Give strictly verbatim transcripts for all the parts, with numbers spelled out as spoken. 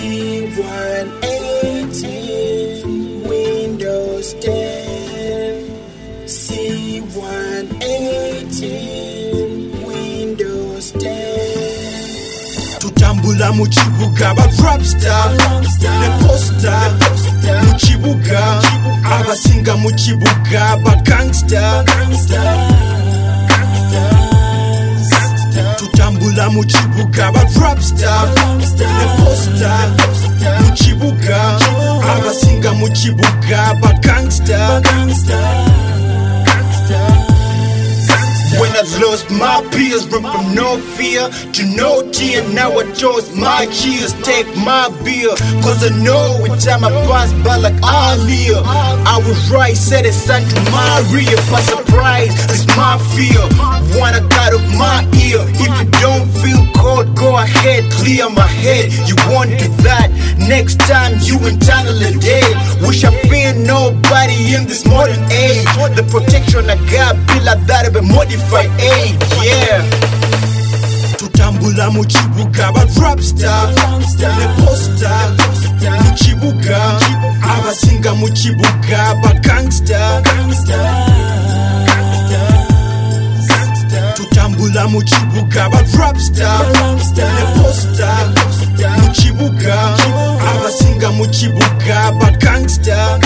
C one eighteen, Windows ten. C one eighteen, Windows ten. Tutambula mu kibuga aba rapstar ne poster mu kibuga abasinga mu kibuga aba gangster. Tutambula mu kibuga aba rapstar ne poster mu kibuga abasinga mu kibuga aba gangster. When I lost my peers, went from no fear to no tear. Now I chose my cheers, take my beer. Cause I know when time I pass by like Aaliyah, I was right, said it's time to my rear. By surprise, it's my fear, one I got off my ear. If you don't feel cold, go ahead, clear my head. You won't do that, next time you internal and dead. Wish I fear nobody in this modern age. The protection I got, be like that of a modified age, yeah. Tutambula mu kibuga aba rapstar ne poster mu kibuga abasinga mu kibuga aba gangster. Tutambula mu kibuga aba rapstar ne poster mu kibuga abasinga mu kibuga aba gangster.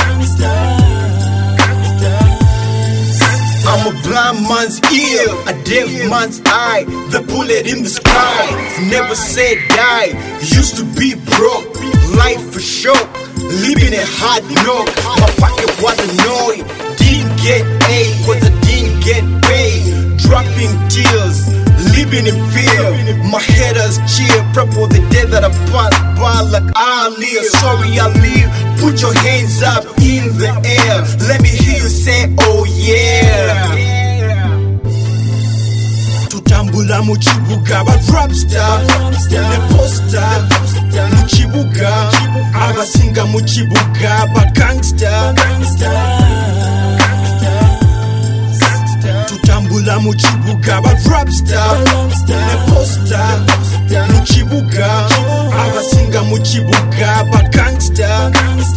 I'm a blind man's ear, a deaf man's eye, the bullet in the sky, never said die. Used to be broke, life for sure, living a hard knock. My pocket was annoyed, didn't get paid, cause I didn't get paid. Dropping tears, living in fear, my haters cheer. Prep for the day that I pass by like Aaliyah. Sorry I leave, put your hands up in the air. Let me hear you say oh yeah. Tutambula mu kibuga aba rapstar ne poster mu kibuga abasinga mu kibuga aba gangster. Tutambula mu kibuga aba rapstar ne poster mu kibuga abasinga mu kibuga aba gangster.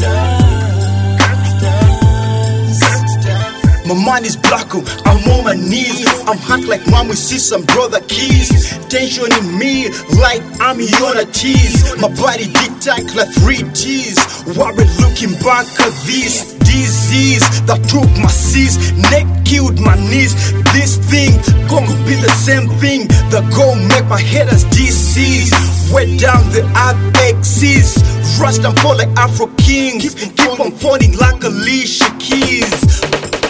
My mind is black, I'm on my knees. I'm hot like mom, we see some brother keys. Tension in me like I'm on a tease. My body detect like three T's. Worried looking back at this disease that took my seas, neck killed my knees. This thing gonna be the same thing that gon' make my haters disease. Way down the axis, rust and fall like Afro Kings. Keep on falling like Alicia Keys.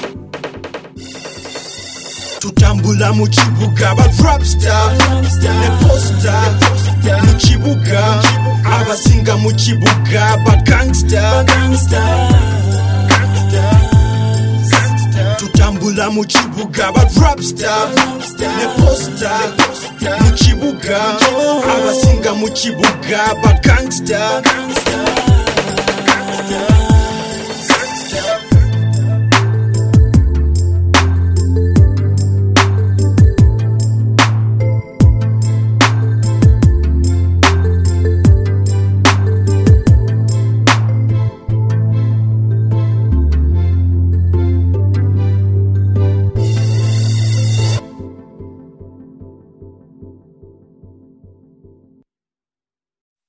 Tutambula mu kibuga aba rapstar ne poster mu kibuga abasinga mu kibuga aba gangster. Tutambula mu kibuga aba rapstar ne poster mu kibuga abasinga mu kibuga aba gangster.